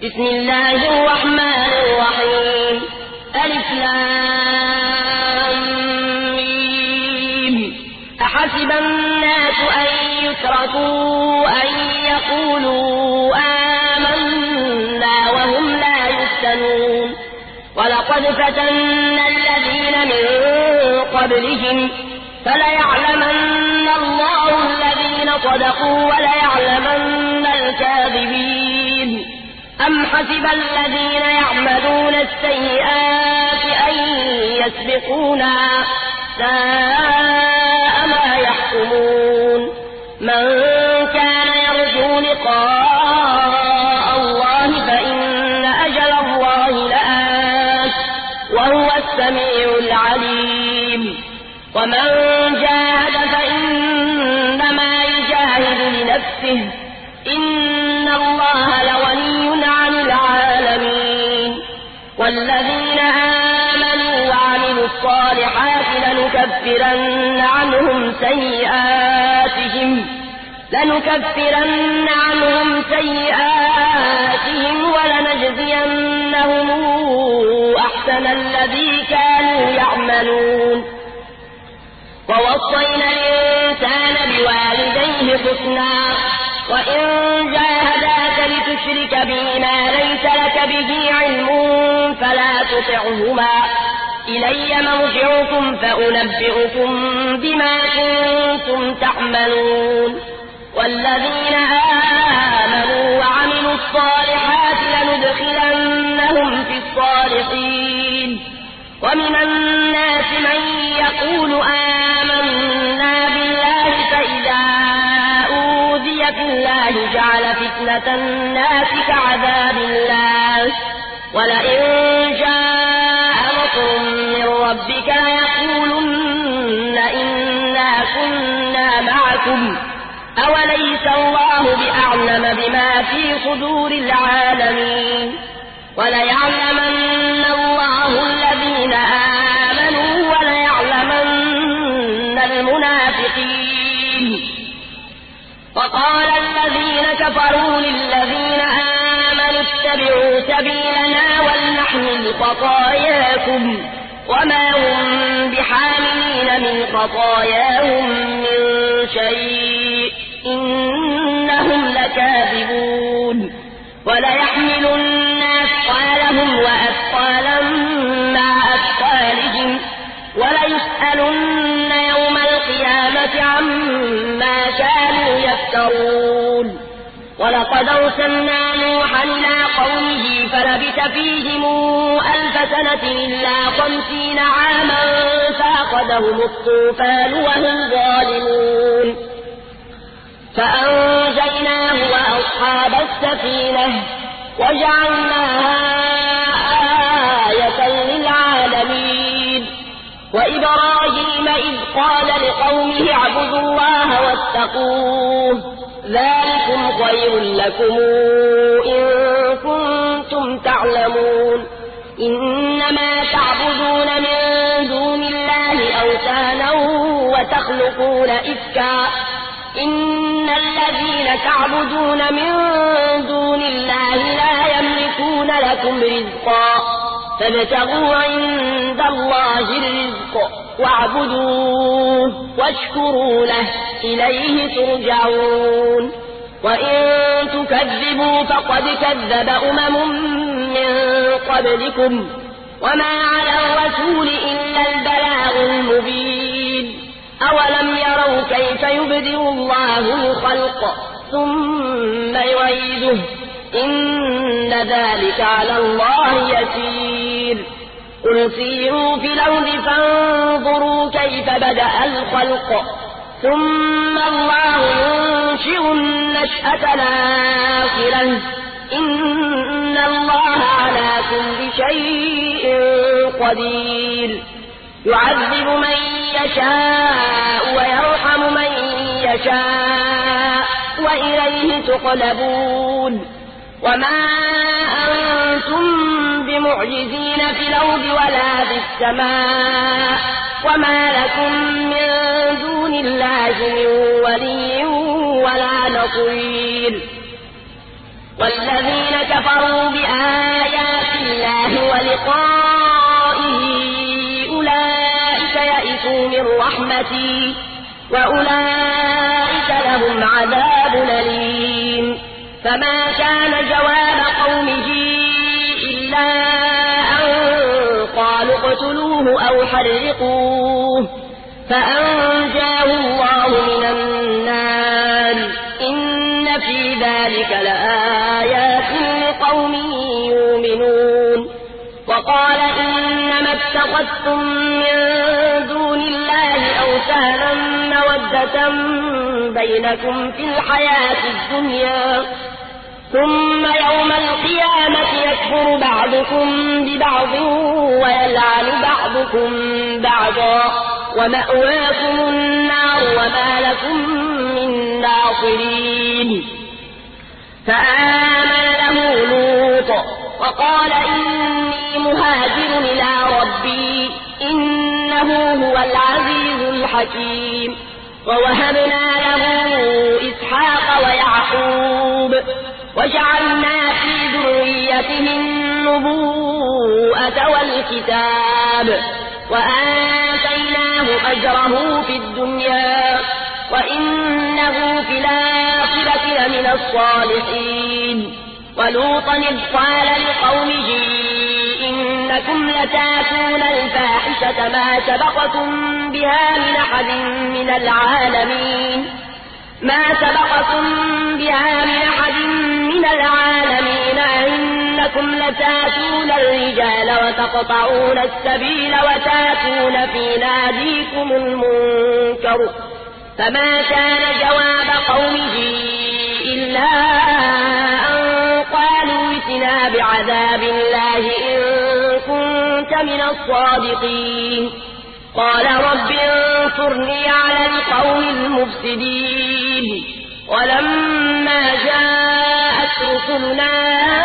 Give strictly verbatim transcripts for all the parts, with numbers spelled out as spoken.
بسم الله الرحمن الرحيم ألف لام ميم أحسب الناس أن يتركوا أن يقولوا آمنا وهم لا يفتنون ولقد فتنا الذين من قبلهم فليعلمن الله الذين صدقوا وليعلمن الكاذبين أم حسب الذين يعملون السيئات أن يسبقونا ساء ما يحكمون من كان يرجو لقاء الله فإن أجل الله لآت وهو السميع العليم ومن جاهد فإنما يجاهد لنفسه إن الله لغني عن العالمين والذين آمنوا وعملوا الصالحات لنكفرن عنهم سيئاتهم لنكفرن عنهم سيئاتهم ولنجزينهم أحسن الذي كانوا يعملون ووصينا الإنسان بوالديه حسنا وإن جاهداك لتشرك بي ما ليس لك به علم فلا تطعهما إلي مرجعكم فأنبئكم بما كنتم تعملون والذين آمنوا وعملوا الصالحات لندخلنهم في الصالحين ومن الناس من يقول آمنا بالله فإذا أوذي في الله جعل فتنة الناس كعذاب الله ولئن جاء نصر من ربك ليقولن إنا كنا معكم أوليس الله بأعلم بما في صدور العالمين وليعلمن الله الذين آمنوا وليعلمن المنافقين وقال الذين كفروا للذين آمنوا اتبعوا سبيلنا ولنحمل خطاياكم وما هم بحاملين من خطاياهم من شيء إنهم لكاذبون وليحملن أثقالهم وأثقالا مع أثقالهم وليسألن يوم القيامة عما كانوا يفترون ولقد أرسلنا نوحا إلى قومه فلبث فيهم ألف سنة إلا خمسين عاما فأخذهم الطوفان وهم ظالمون فأنجيناه وأصحاب السفينة وجعلناها آية للعالمين وإبراهيم إذ قال لقومه اعبدوا الله واتقوه ذلكم خير لكم إن كنتم تعلمون إنما تعبدون من دون الله أوثانا وتخلقون إفكا إن الذين تعبدون من دون الله لا يملكون لكم رزقا فابتغوا عند الله الرزق واعبدوه واشكروا له إليه ترجعون وإن تكذبوا فقد كذب أمم من قبلكم وما على الرسول إلا البلاغ المبين أولم يروا كيف يبدئ الله الخلق ثم يعيده إن ذلك على الله يسير قل سيروا في الأرض فانظروا كيف بدأ الخلق ثم الله ينشئ النشأة الآخرة إن الله على كل شيء قدير يعذب من يشاء ويرحم من يشاء وإليه تقلبون وما أنتم بمعجزين في الأرض ولا في السماء وما لكم من دون الله من ولي ولا نصير والذين كفروا بآيات الله ولقائه أولئك يئسوا من رحمتي وأولئك لهم عذاب أليم فما كان جواب قومه إلا أن قالوا اقتلوه أو حرقوه فأنجاه الله من النار إن في ذلك لآيات لقوم يؤمنون وقال إنما اتخذتم من دون الله أوثانا مودة بينكم في الحياة الدنيا ثم يوم القيامة يكفر بعضكم ببعض ويلعن بعضكم بعضا ومأواكم النار وما لكم من ناصرين فآمن له لوط وقال إني مهاجر إلى ربي إنه هو العزيز الحكيم ووهبنا له إسحاق ويعقوب وجعلنا في ذريته النبوءة والكتاب وآتيناه أجره في الدنيا وإنه في الآخرة لمن الصالحين ولوطا إذ قال لقومه إنكم لتاتون الفاحشة ما سبقكم بها من أحد من العالمين ما سبقكم بها من أحد من العالمين إنكم لتاتون الرجال وتقطعون السبيل وتاتون في ناديكم المنكر فما كان جواب قومه إلا أن قالوا ائتنا بعذاب الله إن كنت من الصادقين قال رب انصرني على القوم المفسدين ولما جاءت رسلنا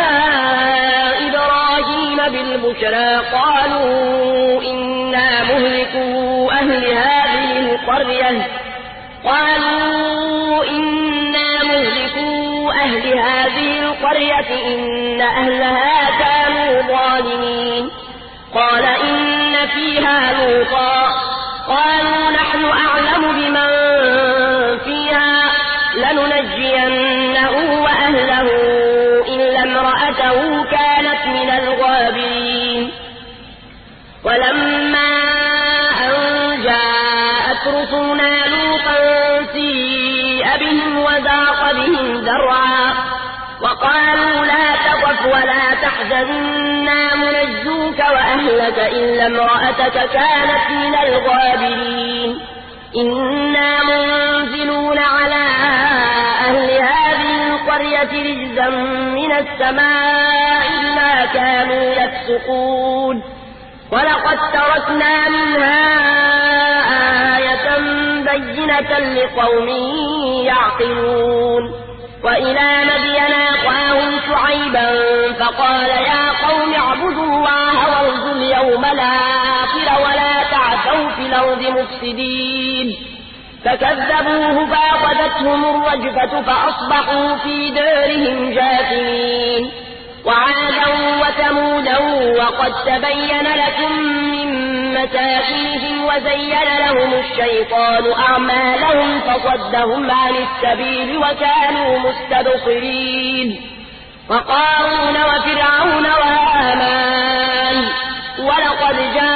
إبراهيم بالبشرى قالوا إنا مهلكو أهل هذه القرية قالوا إنا مهلكو أهل هذه القرية إن أهلها كانوا ظالمين قال إن فيها لوطا قالوا نحن أعلم بمن فيها لننجينه وأهله إلا امرأته كانت من الغابرين ولما أن جاءت رسلنا لوطا سيء بهم وضاق بهم ذرعا وقالوا لا تخف ولا تحزن إنا منجوك وأهلك إلا امرأتك كانت من الغابرين إنا منزلون على أهل هذه القرية رجزا من السماء ما كانوا يفسقون ولقد تركنا منها آية بينة لقوم يعقلون وإلى مدين أخاهم شعيبا فقال يا قوم اعبدوا الله وارجوا اليوم الآخر ولا تعثوا في الأرض مفسدين فكذبوه فأخذتهم الرجفة فأصبحوا في دارهم جاثمين وعادا وثمودا وقد تبين لكم من مساكنهم وزين لهم الشيطان أعمالهم فصدهم عن السبيل وكانوا مستبصرين وقارون وفرعون وهامان ولقد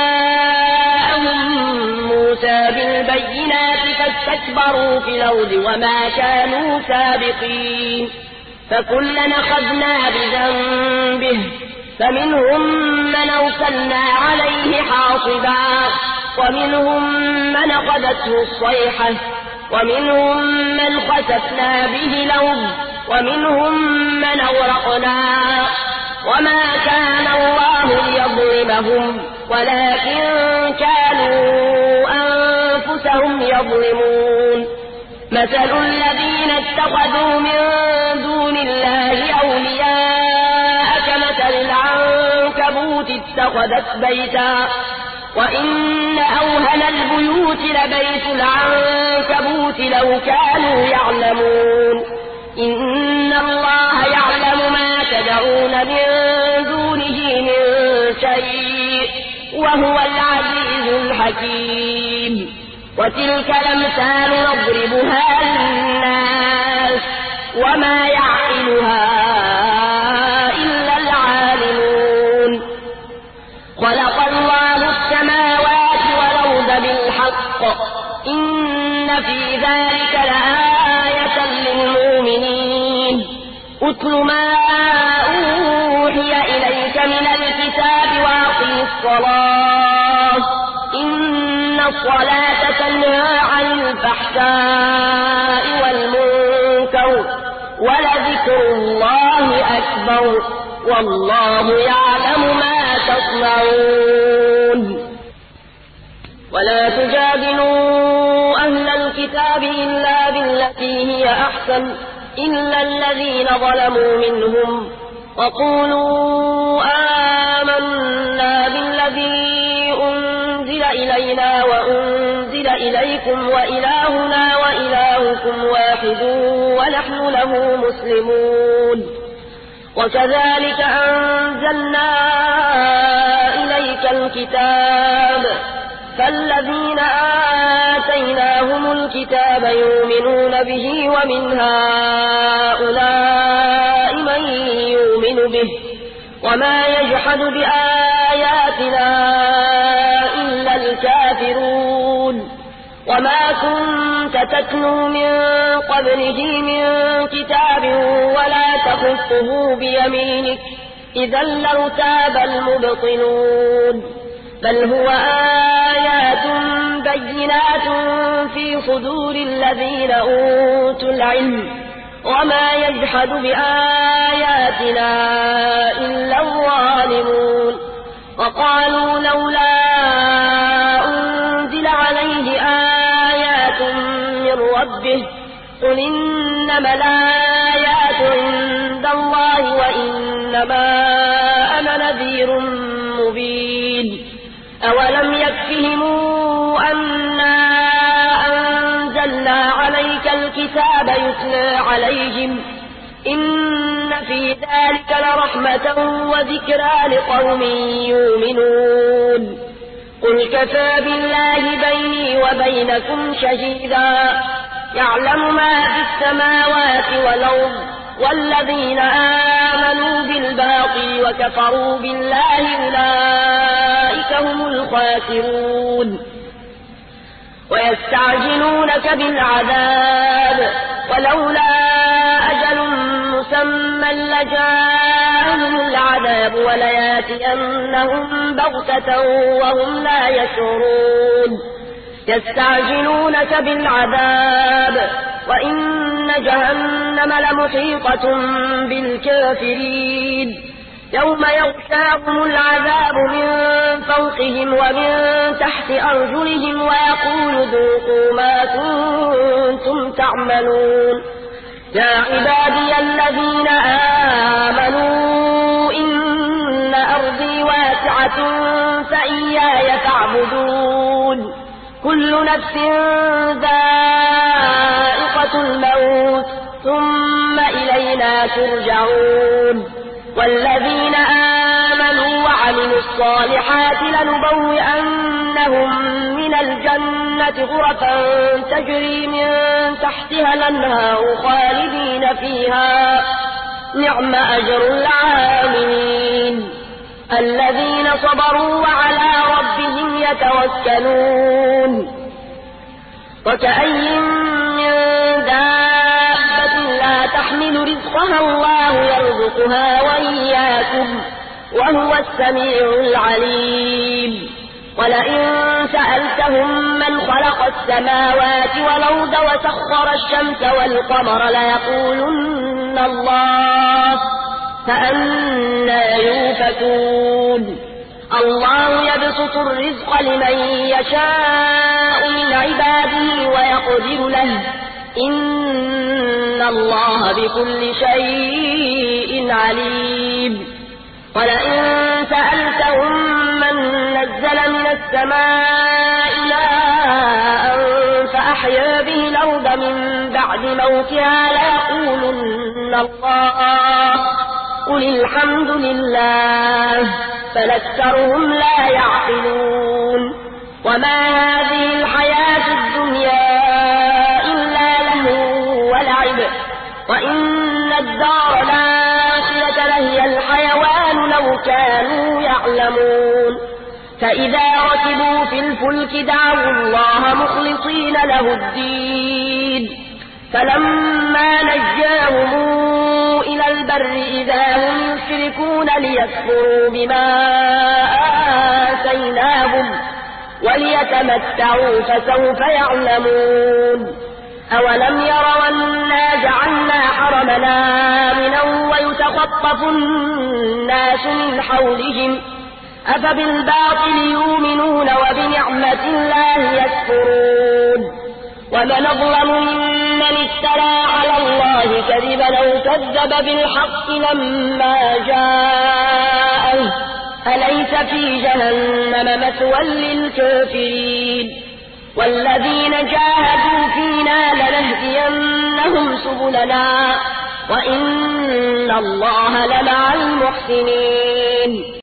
جاءهم موسى بالبينات فاستكبروا في الأرض وما كانوا سابقين فكلا أخذنا بذنبه فمنهم من أرسلنا عليه حاصبا ومنهم من أخذته الصيحة ومنهم من خسفنا به الأرض ومنهم من أغرقنا وما كان الله ليظلمهم ولكن كانوا أنفسهم يظلمون مثل الذين اتخذوا من دون الله أولياء كمثل العنكبوت اتخذت بيتا وإن أوهن البيوت لبيت العنكبوت لو كانوا يعلمون إن الله يعلم ما يدعون من دونه من شيء وهو العزيز الحكيم وتلك الأمثال نضربها للناس وما يعقلها إلا العالمون خلق الله السماوات والأرض بالحق إن في ذلك لآية للمؤمنين أتل ما أوحي إليك من الكتاب وأقم الصلاة إن الصلاة تنهى عن الفحشاء والمنكر ولذكر الله أكبر والله يعلم ما تصنعون ولا تجادلوا أهل الكتاب إلا بالتي هي أحسن إلا الذين ظلموا منهم وقولوا آمنا بالذي أنزل إلينا وأنزل إليكم وإلهنا وإلهكم واحد ونحن له مسلمون وكذلك أنزلنا إليك الكتاب فالذين آتيناهم الكتاب يؤمنون به ومن هؤلاء من يؤمن به وما يجحد بآياتنا إلا الكافرون وما كنت تتلو من قبله من كتاب ولا تخطه بيمينك إذا لارتاب المبطلون بل هو آيات بينات في صدور الذين أوتوا العلم وما يجحد بآياتنا إلا الظالمون وقالوا لولا أنزل عليه آيات من ربه قل إنما الآيات عند الله وإنما أنا نذير مبين أولم يكفهم أنا أنزلنا عليك الكتاب يتلى عليهم إن في ذلك لرحمة وذكرى لقوم يؤمنون قل كفى بالله بيني وبينكم شهيدا يعلم ما في السماوات والأرض والذين آمنوا بالباطل وكفروا بالله أولئك هم الخاسرون ويستعجلونك بالعذاب ولولا أجل مسمى لجاءهم العذاب ولياتينهم بغتة وهم لا يشعرون يستعجلونك بالعذاب وإن جهنم لمحيطة بالكافرين يوم يغشاهم العذاب من فوقهم ومن تحت أرجلهم ويقول ذوقوا ما كنتم تعملون يا عبادي الذين آمنوا إن أرضي واسعة فإياي فاعبدون كل نفس ذائقة الموت ثم إلينا ترجعون والذين آمنوا وعملوا الصالحات لنبوئنهم من الجنة غرفا تجري من تحتها الأنهار خالدين فيها نعم أجر العاملين الذين صبروا وعلى ربهم يتوكلون وكأي من دابة لا تحمل رزقها الله يرزقها وإياكم وهو السميع العليم ولئن سألتهم من خلق السماوات والأرض وسخر الشمس والقمر ليقولن الله فأنى يؤفكون الله يبسط الرزق لمن يشاء من عباده ويقدر له إن الله بكل شيء عليم ولئن سألتهم من نزل من السماء ماء فأحيا به الأرض من بعد موتها ليقولن الله قل الحمد لله بل أكثرهم لا يعقلون وما هذه الحياة الدنيا إلا لهو ولعب وإن الدار الآخرة لهي الحيوان لو كانوا يعلمون فإذا ركبوا في الفلك دعوا الله مخلصين له الدين فلما نجاهم إلى البر إذا هم يشركون ليكفروا بما آتيناهم وليتمتعوا فسوف يعلمون أولم يروا أنا جعلنا حرمنا آمنا ويتخطف الناس من حولهم أفبالباطل يؤمنون وبنعمة الله يكفرون ومن أظلم ممن افترى على الله كذبا أو كذب بالحق لما جاءه أليس في جهنم مثوى للكافرين والذين جاهدوا فينا لنهدينهم سبلنا وإن الله لمع المحسنين